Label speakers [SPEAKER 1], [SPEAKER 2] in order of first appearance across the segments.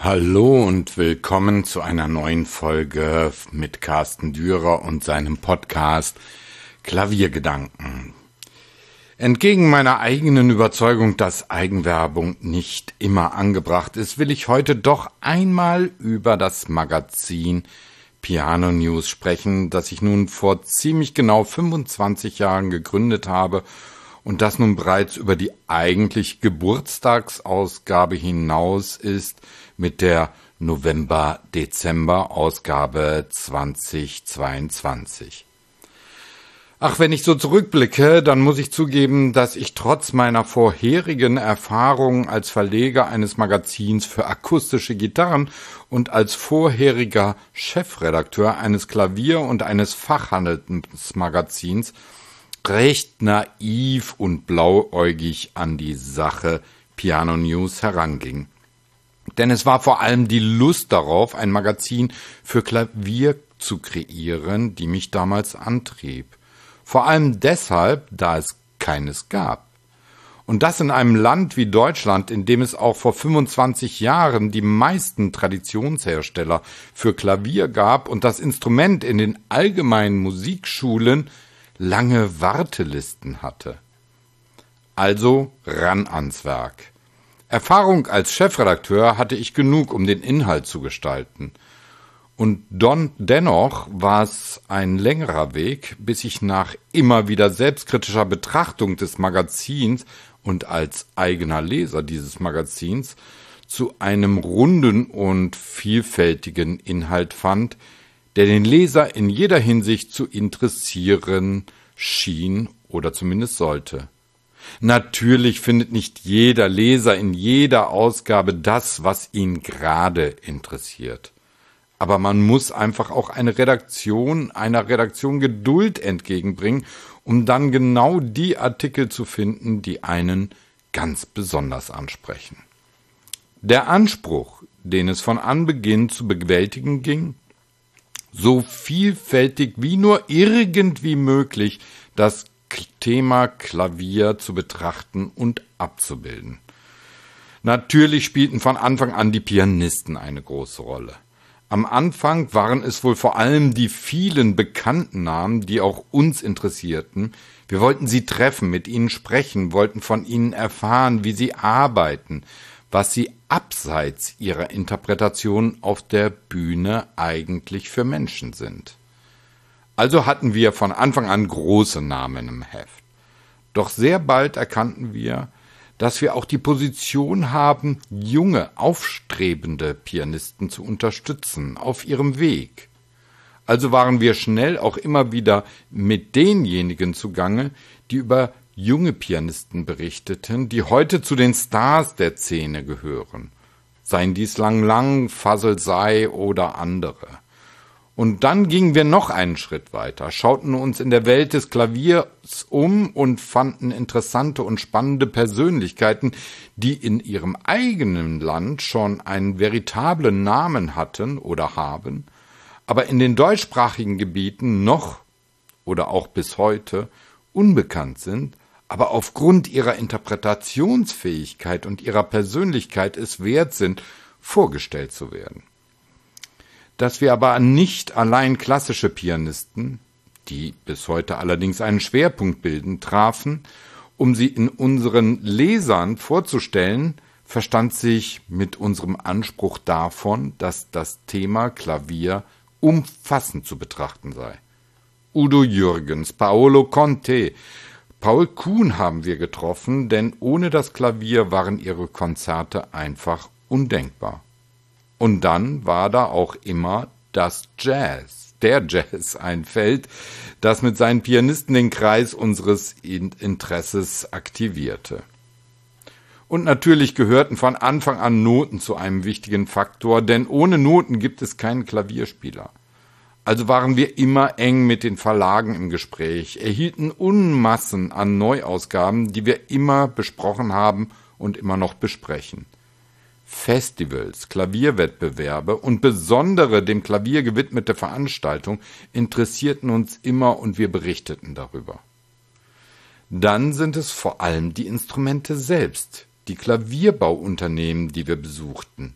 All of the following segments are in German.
[SPEAKER 1] Hallo und willkommen zu einer neuen Folge mit Carsten Dürer und seinem Podcast Klaviergedanken. Entgegen meiner eigenen Überzeugung, dass Eigenwerbung nicht immer angebracht ist, will ich heute doch einmal über das Magazin Piano News sprechen, das ich nun vor ziemlich genau 25 Jahren gegründet habe und das nun bereits über die eigentlich Geburtstagsausgabe hinaus ist mit der November-Dezember-Ausgabe 2022. Ach, wenn ich so zurückblicke, dann muss ich zugeben, dass ich trotz meiner vorherigen Erfahrungen als Verleger eines Magazins für akustische Gitarren und als vorheriger Chefredakteur eines Klavier- und eines Fachhandelsmagazins recht naiv und blauäugig an die Sache Piano News heranging. Denn es war vor allem die Lust darauf, ein Magazin für Klavier zu kreieren, die mich damals antrieb. Vor allem deshalb, da es keines gab. Und das in einem Land wie Deutschland, in dem es auch vor 25 Jahren die meisten Traditionshersteller für Klavier gab und das Instrument in den allgemeinen Musikschulen lange Wartelisten hatte. Also ran ans Werk. Erfahrung als Chefredakteur hatte ich genug, um den Inhalt zu gestalten. Und dennoch war es ein längerer Weg, bis ich nach immer wieder selbstkritischer Betrachtung des Magazins und als eigener Leser dieses Magazins zu einem runden und vielfältigen Inhalt fand, der den Leser in jeder Hinsicht zu interessieren schien oder zumindest sollte. Natürlich findet nicht jeder Leser in jeder Ausgabe das, was ihn gerade interessiert. Aber man muss einfach auch einer Redaktion Geduld entgegenbringen, um dann genau die Artikel zu finden, die einen ganz besonders ansprechen. Der Anspruch, den es von Anbeginn zu bewältigen ging, so vielfältig wie nur irgendwie möglich das Thema Klavier zu betrachten und abzubilden. Natürlich spielten von Anfang an die Pianisten eine große Rolle. Am Anfang waren es wohl vor allem die vielen bekannten Namen, die auch uns interessierten. Wir wollten sie treffen, mit ihnen sprechen, wollten von ihnen erfahren, wie sie arbeiten, was sie abseits ihrer Interpretation auf der Bühne eigentlich für Menschen sind. Also hatten wir von Anfang an große Namen im Heft. Doch sehr bald erkannten wir, dass wir auch die Position haben, junge, aufstrebende Pianisten zu unterstützen auf ihrem Weg. Also waren wir schnell auch immer wieder mit denjenigen zugange, die über junge Pianisten berichteten, die heute zu den Stars der Szene gehören. Seien dies Lang Lang, Fazl Say oder andere. Und dann gingen wir noch einen Schritt weiter, schauten uns in der Welt des Klaviers um und fanden interessante und spannende Persönlichkeiten, die in ihrem eigenen Land schon einen veritablen Namen hatten oder haben, aber in den deutschsprachigen Gebieten noch oder auch bis heute unbekannt sind, aber aufgrund ihrer Interpretationsfähigkeit und ihrer Persönlichkeit es wert sind, vorgestellt zu werden. Dass wir aber nicht allein klassische Pianisten, die bis heute allerdings einen Schwerpunkt bilden, trafen, um sie in unseren Lesern vorzustellen, verstand sich mit unserem Anspruch davon, dass das Thema Klavier umfassend zu betrachten sei. Udo Jürgens, Paolo Conte, Paul Kuhn haben wir getroffen, denn ohne das Klavier waren ihre Konzerte einfach undenkbar. Und dann war da auch immer der Jazz, ein Feld, das mit seinen Pianisten den Kreis unseres Interesses aktivierte. Und natürlich gehörten von Anfang an Noten zu einem wichtigen Faktor, denn ohne Noten gibt es keinen Klavierspieler. Also waren wir immer eng mit den Verlagen im Gespräch, erhielten Unmassen an Neuausgaben, die wir immer besprochen haben und immer noch besprechen. Festivals, Klavierwettbewerbe und besondere dem Klavier gewidmete Veranstaltungen interessierten uns immer und wir berichteten darüber. Dann sind es vor allem die Instrumente selbst, die Klavierbauunternehmen, die wir besuchten.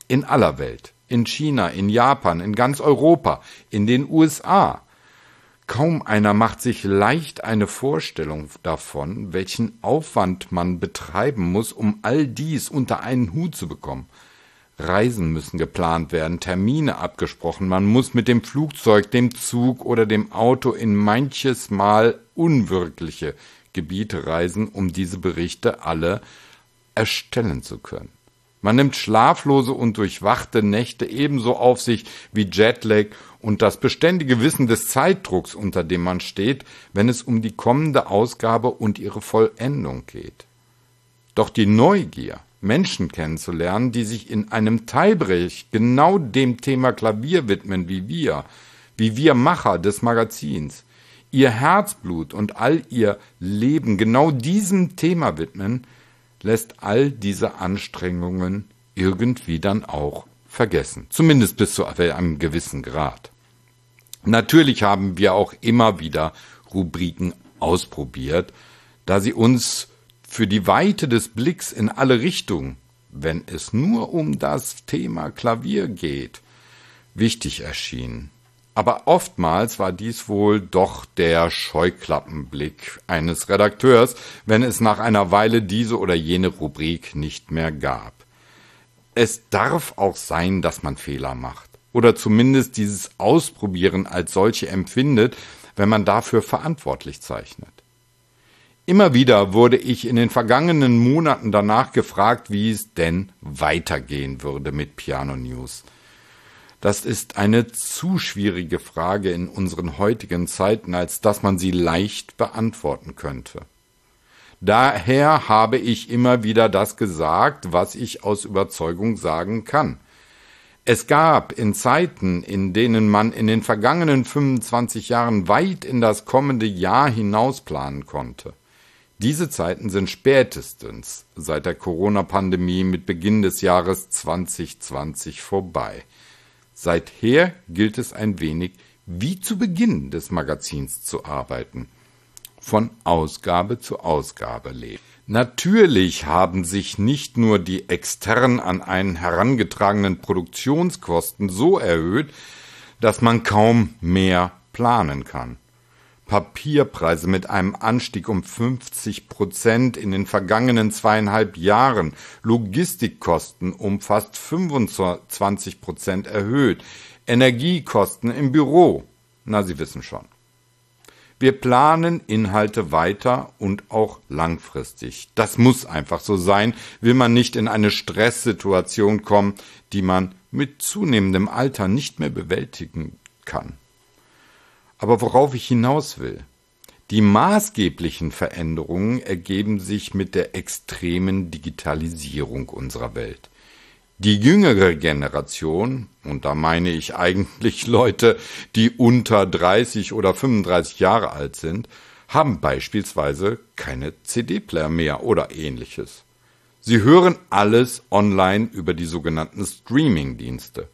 [SPEAKER 1] In aller Welt, in China, in Japan, in ganz Europa, in den USA. Kaum einer macht sich leicht eine Vorstellung davon, welchen Aufwand man betreiben muss, um all dies unter einen Hut zu bekommen. Reisen müssen geplant werden, Termine abgesprochen, man muss mit dem Flugzeug, dem Zug oder dem Auto in manches Mal unwirkliche Gebiete reisen, um diese Berichte alle erstellen zu können. Man nimmt schlaflose und durchwachte Nächte ebenso auf sich wie Jetlag und das beständige Wissen des Zeitdrucks, unter dem man steht, wenn es um die kommende Ausgabe und ihre Vollendung geht. Doch die Neugier, Menschen kennenzulernen, die sich in einem Teilbereich genau dem Thema Klavier widmen wie wir Macher des Magazins, ihr Herzblut und all ihr Leben genau diesem Thema widmen, lässt all diese Anstrengungen irgendwie dann auch vergessen. Zumindest bis zu einem gewissen Grad. Natürlich haben wir auch immer wieder Rubriken ausprobiert, da sie uns für die Weite des Blicks in alle Richtungen, wenn es nur um das Thema Klavier geht, wichtig erschienen. Aber oftmals war dies wohl doch der Scheuklappenblick eines Redakteurs, wenn es nach einer Weile diese oder jene Rubrik nicht mehr gab. Es darf auch sein, dass man Fehler macht oder zumindest dieses Ausprobieren als solche empfindet, wenn man dafür verantwortlich zeichnet. Immer wieder wurde ich in den vergangenen Monaten danach gefragt, wie es denn weitergehen würde mit Piano News. Das ist eine zu schwierige Frage in unseren heutigen Zeiten, als dass man sie leicht beantworten könnte. Daher habe ich immer wieder das gesagt, was ich aus Überzeugung sagen kann. Es gab in Zeiten, in denen man in den vergangenen 25 Jahren weit in das kommende Jahr hinaus planen konnte. Diese Zeiten sind spätestens seit der Corona-Pandemie mit Beginn des Jahres 2020 vorbei. Seither gilt es ein wenig wie zu Beginn des Magazins zu arbeiten, von Ausgabe zu Ausgabe leben. Natürlich haben sich nicht nur die extern an einen herangetragenen Produktionskosten so erhöht, dass man kaum mehr planen kann. Papierpreise mit einem Anstieg um 50% in den vergangenen 2,5 Jahren, Logistikkosten um fast 25% erhöht, Energiekosten im Büro, na, Sie wissen schon. Wir planen Inhalte weiter und auch langfristig. Das muss einfach so sein, will man nicht in eine Stresssituation kommen, die man mit zunehmendem Alter nicht mehr bewältigen kann. Aber worauf ich hinaus will, die maßgeblichen Veränderungen ergeben sich mit der extremen Digitalisierung unserer Welt. Die jüngere Generation, und da meine ich eigentlich Leute, die unter 30 oder 35 Jahre alt sind, haben beispielsweise keine CD-Player mehr oder ähnliches. Sie hören alles online über die sogenannten Streaming-Dienste.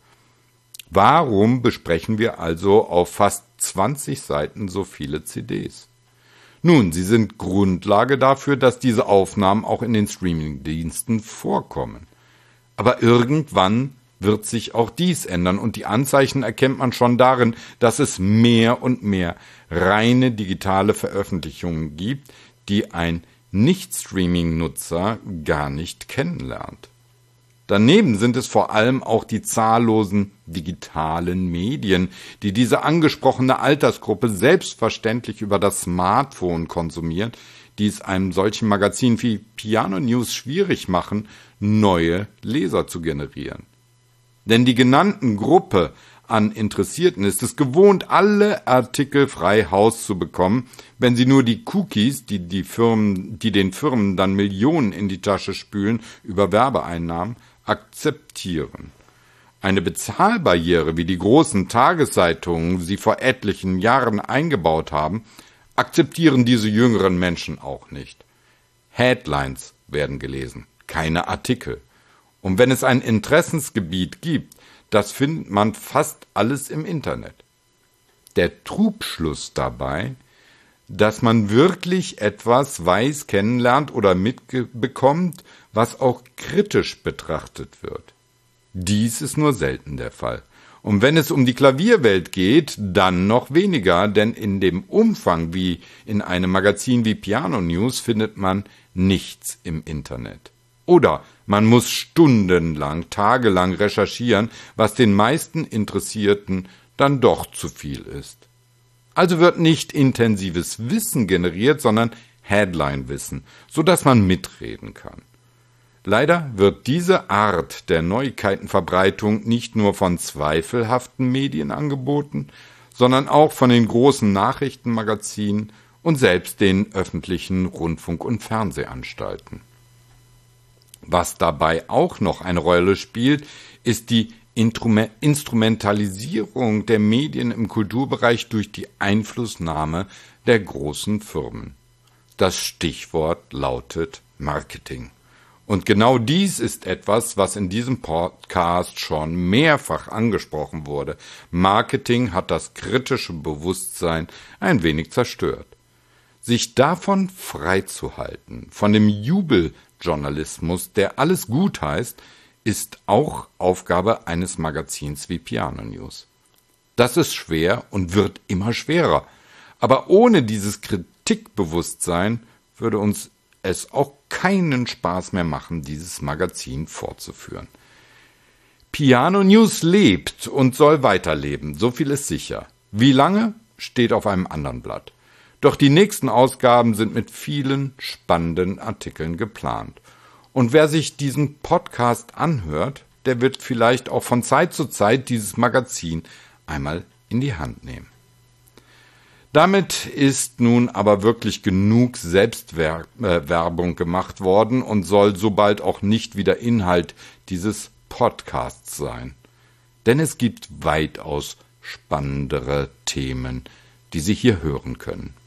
[SPEAKER 1] Warum besprechen wir also auf fast 20 Seiten so viele CDs? Nun, sie sind Grundlage dafür, dass diese Aufnahmen auch in den Streaming-Diensten vorkommen. Aber irgendwann wird sich auch dies ändern und die Anzeichen erkennt man schon darin, dass es mehr und mehr reine digitale Veröffentlichungen gibt, die ein Nicht-Streaming-Nutzer gar nicht kennenlernt. Daneben sind es vor allem auch die zahllosen digitalen Medien, die diese angesprochene Altersgruppe selbstverständlich über das Smartphone konsumiert, die es einem solchen Magazin wie Piano News schwierig machen, neue Leser zu generieren. Denn die genannten Gruppe an Interessierten ist es gewohnt, alle Artikel frei Haus zu bekommen, wenn sie nur die Cookies, die den Firmen dann Millionen in die Tasche spülen über Werbeeinnahmen, akzeptieren. Eine Bezahlbarriere, wie die großen Tageszeitungen sie vor etlichen Jahren eingebaut haben, akzeptieren diese jüngeren Menschen auch nicht. Headlines werden gelesen, keine Artikel. Und wenn es ein Interessensgebiet gibt, das findet man fast alles im Internet. Der Trugschluss dabei, dass man wirklich etwas weiß, kennenlernt oder mitbekommt, was auch kritisch betrachtet wird. Dies ist nur selten der Fall. Und wenn es um die Klavierwelt geht, dann noch weniger, denn in dem Umfang wie in einem Magazin wie Piano News findet man nichts im Internet. Oder man muss stundenlang, tagelang recherchieren, was den meisten Interessierten dann doch zu viel ist. Also wird nicht intensives Wissen generiert, sondern Headline-Wissen, sodass man mitreden kann. Leider wird diese Art der Neuigkeitenverbreitung nicht nur von zweifelhaften Medien angeboten, sondern auch von den großen Nachrichtenmagazinen und selbst den öffentlichen Rundfunk- und Fernsehanstalten. Was dabei auch noch eine Rolle spielt, ist die Instrumentalisierung der Medien im Kulturbereich durch die Einflussnahme der großen Firmen. Das Stichwort lautet Marketing. Und genau dies ist etwas, was in diesem Podcast schon mehrfach angesprochen wurde. Marketing hat das kritische Bewusstsein ein wenig zerstört. Sich davon freizuhalten, von dem Jubeljournalismus, der alles gut heißt, ist auch Aufgabe eines Magazins wie Piano News. Das ist schwer und wird immer schwerer. Aber ohne dieses Kritikbewusstsein würde uns es auch keinen Spaß mehr machen, dieses Magazin fortzuführen. Piano News lebt und soll weiterleben, so viel ist sicher. Wie lange, steht auf einem anderen Blatt. Doch die nächsten Ausgaben sind mit vielen spannenden Artikeln geplant. Und wer sich diesen Podcast anhört, der wird vielleicht auch von Zeit zu Zeit dieses Magazin einmal in die Hand nehmen. Damit ist nun aber wirklich genug Selbstwerbung gemacht worden und soll sobald auch nicht wieder Inhalt dieses Podcasts sein. Denn es gibt weitaus spannendere Themen, die Sie hier hören können.